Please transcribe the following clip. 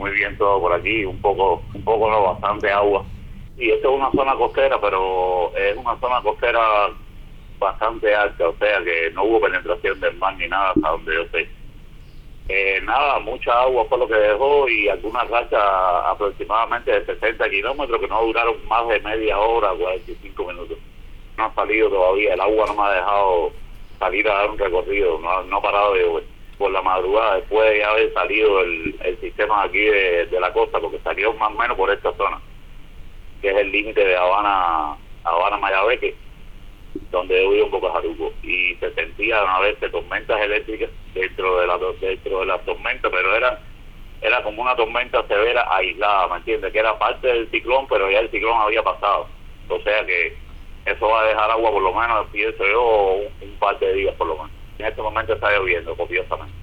Muy bien todo por aquí, un poco no, bastante agua. Y esta es una zona costera, pero es una zona costera bastante alta, o sea que no hubo penetración del mar ni nada hasta donde yo sé. Nada, mucha agua fue lo que dejó y algunas rachas aproximadamente de 60 kilómetros que no duraron más de media hora, 45 minutos. No ha salido todavía, el agua no me ha dejado salir a dar un recorrido, no ha parado de llover. Por la madrugada, después de ya haber salido el sistema aquí de la costa, porque salió más o menos por esta zona, que es el límite de Habana-Mayabeque, donde yo vivo en Bocajaruco, y se sentían a veces tormentas eléctricas dentro de las tormentas, pero era como una tormenta severa aislada, ¿me entiendes? Que era parte del ciclón, pero ya el ciclón había pasado. O sea que eso va a dejar agua por lo menos, pienso yo, un par de días por lo menos. En este momento está lloviendo copiosamente.